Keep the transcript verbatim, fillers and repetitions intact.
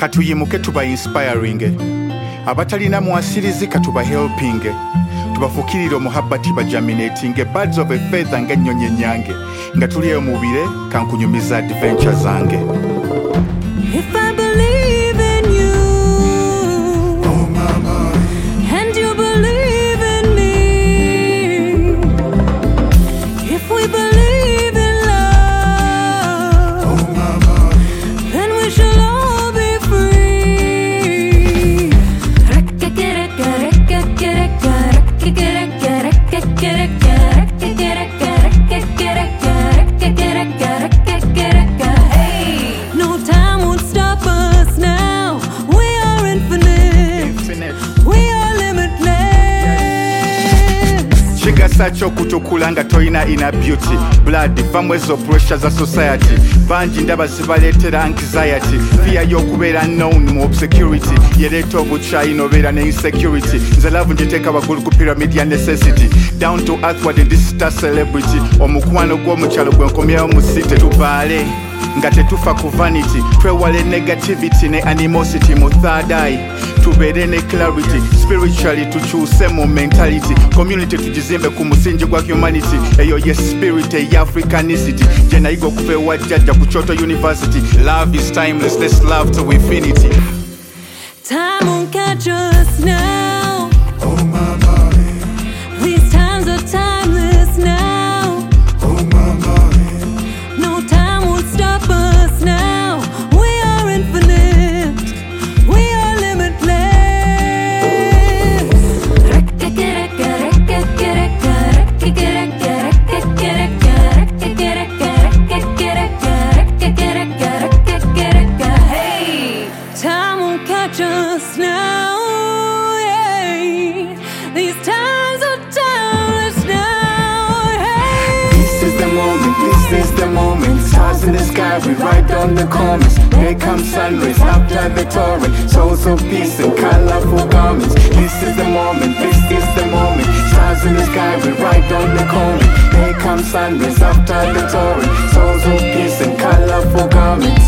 katuyimuke tuba inspiring abatalina mwasirizi katuba helping tubafukirira omuhabbati bajaminating birds of a feather ng'ennyonyi enyange nga tuliyo mubire kankunyumiza adventure zange. If I believe in you, oh mama, and you believe in me, if we believe in love, oh mama, then we shall all be free. No time won't stop us now. We are infinite. Infinite. We are limitless. Kigasa ky'okutukula nga toyina ina beauty blood vamu ezo pressure za society bangi ndaba zibaleetera anxiety fear y'okubeera known mu obscurity yereeta obukyayi n'obeera ne insecurity nze love ngiteeka waggulu ku pyramid ya necessity down to earthward in this star celebrity omukwano gw'omukyalo gwe nkomyayo mu city tubaale nga tetufa ku vanity twewale negativity ne animosity mu third eye tubeere ne clarity spiritually tukyuse mu mentality community tugizimbe ku musingi gwa humanity eyo ye spirit eya africanicity gye nayiga okuva ewa jjajja ku Kyoto University. Love is timeless, let's love to infinity. Time won't catch us now. oh mama, These times are timeless now. oh mama, No time won't stop us now. We are infinite. We are limitless. Hey, time won't catch us now. Yeah. These times are timeless now. Hey. this is the moment, this is the moment. Stars in the sky, we ride on the comets. There comes sunrise after the torrent. Souls of peace and colorful garments. This is the moment, this is the moment. Stars in the sky, we ride on the comet. There comes sunrise after the torrent. Souls of peace and colorful garments.